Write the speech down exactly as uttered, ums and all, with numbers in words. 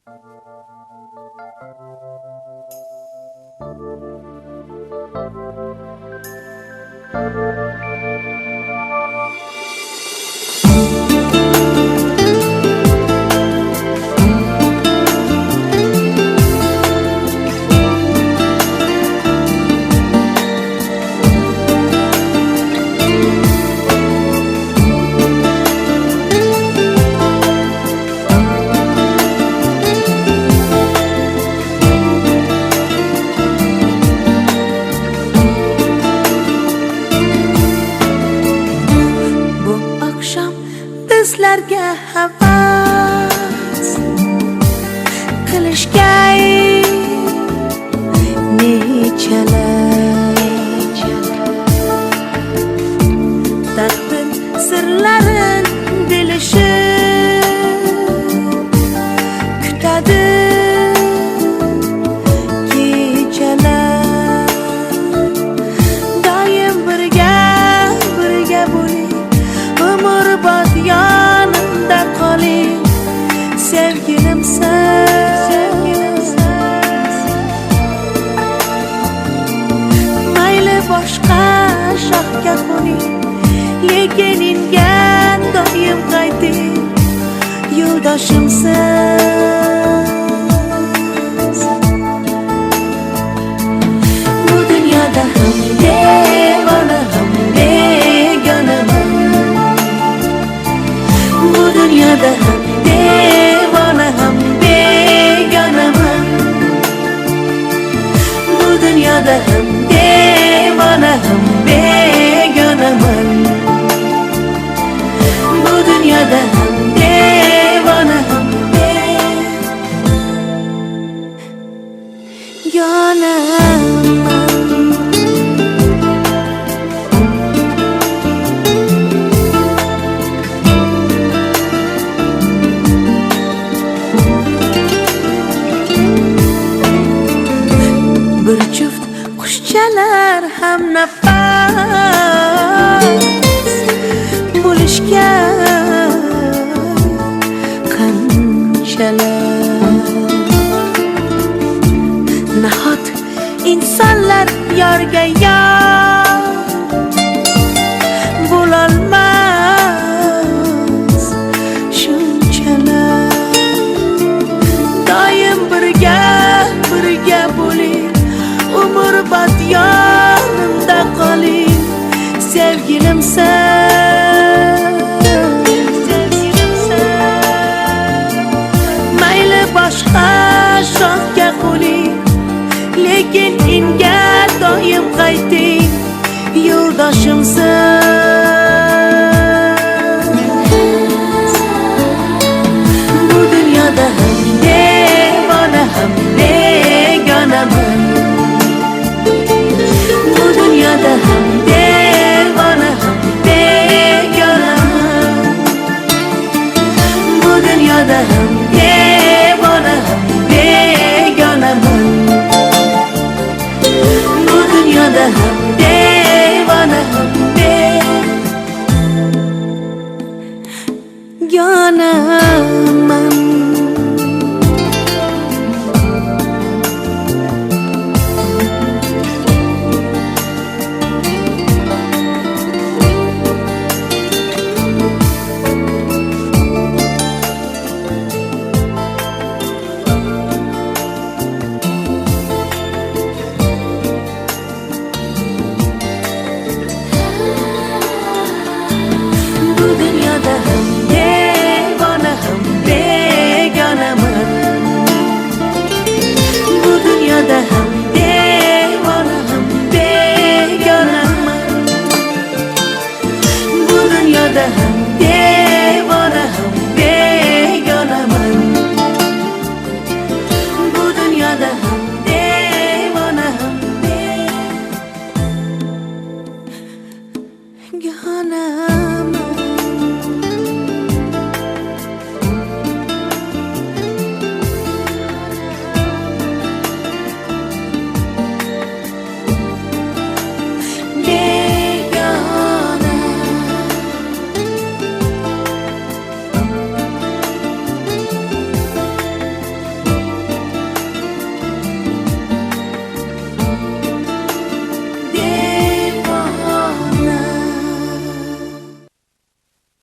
Bizlarga havas qilishga nechalar taqdir sirlarin bilishib kutadi kechalar. Doim birga birga bo'ling, umrbod yonimda qoling, sevgilimsiz. Mayli boshqa shoxga qo'ning, lekin inga doim qayting, yo'ldoshimsiz. Bu dunyoda ham devona ham begonaman, bu dunyoda ham devona ham begonaman, bu dunyoda ham devona ham begonaman, bu dunyoda ham devona ham begonaman. Bir juft qushchalar ham nafas bo'lishga qanchalar. Nahot insonlar yorga yor bo'lolmas shunchalar. Doim birga birga bo'ling, umrbod yonimda qoling, sevgilimsiz. Mayli boshqa shoxga qo'ling, lekin inga doim qayting, yo'ldoshimsiz. Bu dunyoda ham devona ham begonaman, bu dunyoda ham devona ham begonaman, bu dunyoda ham devona ham begonaman, bu dunyoda ham devona ham begonaman. Bu dunyoda ham devona ham begonaman, bu dunyoda ham devona ham begonaman, bu dunyoda ham devona ham begonaman, bu dunyoda ham devona ham begonaman.